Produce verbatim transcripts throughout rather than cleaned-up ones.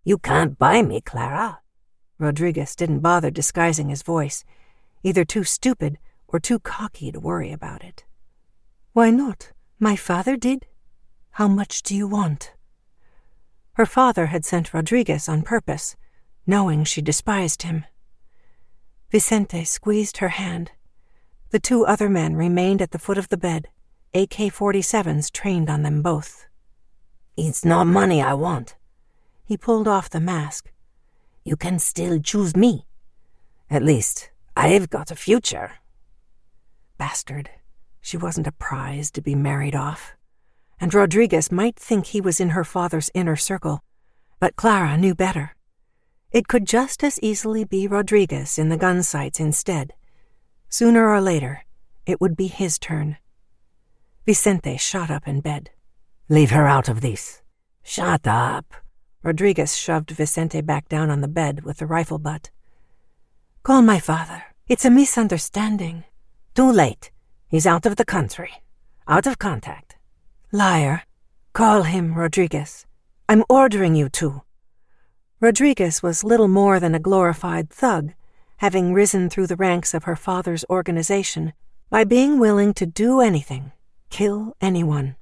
You can't buy me, Clara. Rodriguez didn't bother disguising his voice, either too stupid or too cocky to worry about it. Why not? My father did. How much do you want? Her father had sent Rodriguez on purpose, knowing she despised him. Vicente squeezed her hand. The two other men remained at the foot of the bed, A K forty-sevens trained on them both. It's not money I want. He pulled off the mask. You can still choose me. At least, I've got a future. Bastard. She wasn't a prize to be married off. And Rodriguez might think he was in her father's inner circle, but Clara knew better. It could just as easily be Rodriguez in the gun sights instead. Sooner or later, it would be his turn. Vicente shot up in bed. Leave her out of this. Shut up. Rodriguez shoved Vicente back down on the bed with the rifle butt. Call my father. It's a misunderstanding. Too late. He's out of the country. Out of contact. Liar. Call him, Rodriguez. I'm ordering you to. Rodriguez was little more than a glorified thug, having risen through the ranks of her father's organization by being willing to do anything, kill anyone.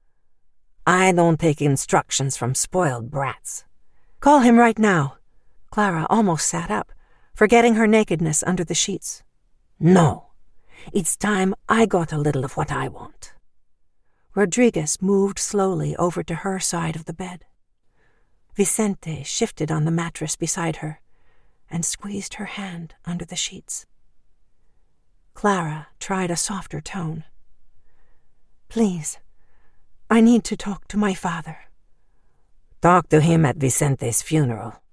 I don't take instructions from spoiled brats. Call him right now. Clara almost sat up, forgetting her nakedness under the sheets. No. It's time I got a little of what I want. Rodriguez moved slowly over to her side of the bed. Vicente shifted on the mattress beside her and squeezed her hand under the sheets. Clara tried a softer tone. Please, I need to talk to my father. Talk to him at Vicente's funeral.